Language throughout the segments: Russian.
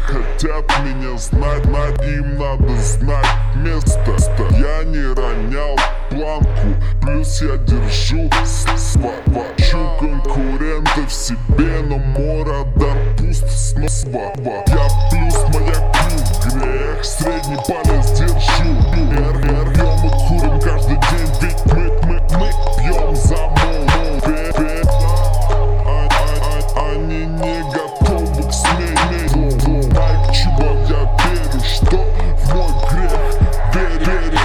хотят меня знать, им надо знать место. Я не ронял планку, плюс я держу свачу конкурентов в себе, но мой радар пуст снова. Я плюс, моя плюс грех, средний палец держу. Пьем и курим каждый день, ведь мы пьем за мол. Они не готовы к смене. Так, чувак, я верю, что в мой грех верю.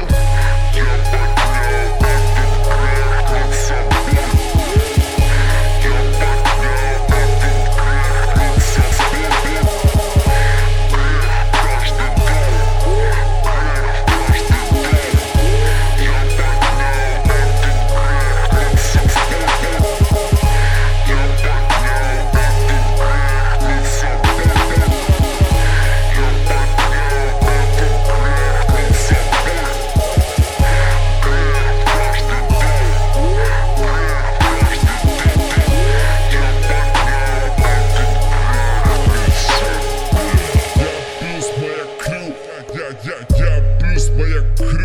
Я плюс моя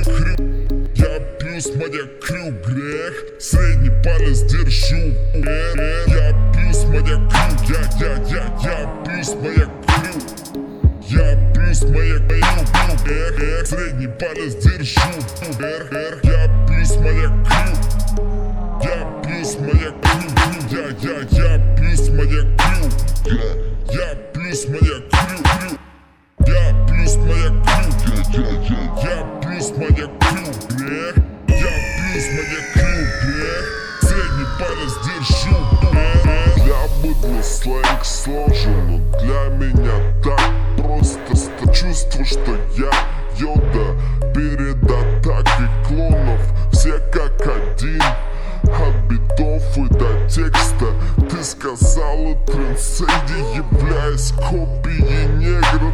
крю грех, средний палец держу. Я плюс моя крю, я плюс моя крю. Я плюс моя крю грех, средний палец держу. Я плюс моя крю, я плюс моя крю, я плюс моя крю, я плюс моя крю. Я плюс моя крю, я плюс моя крю грех, я плюс моя крю грех, средний палец держу. Для быдла сленг сложен, но для меня так просто. Чувство, что я Йода перед атакой клонов, все как один. От битов и до текста ты сказала трансценди, являясь копией негра.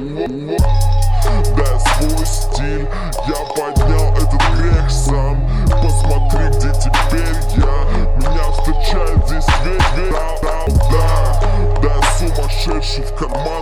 Дай свой стиль, я поднял этот грех сам. Посмотри, где теперь я, меня встречает здесь весь. Да, дай сумасшедший в карман.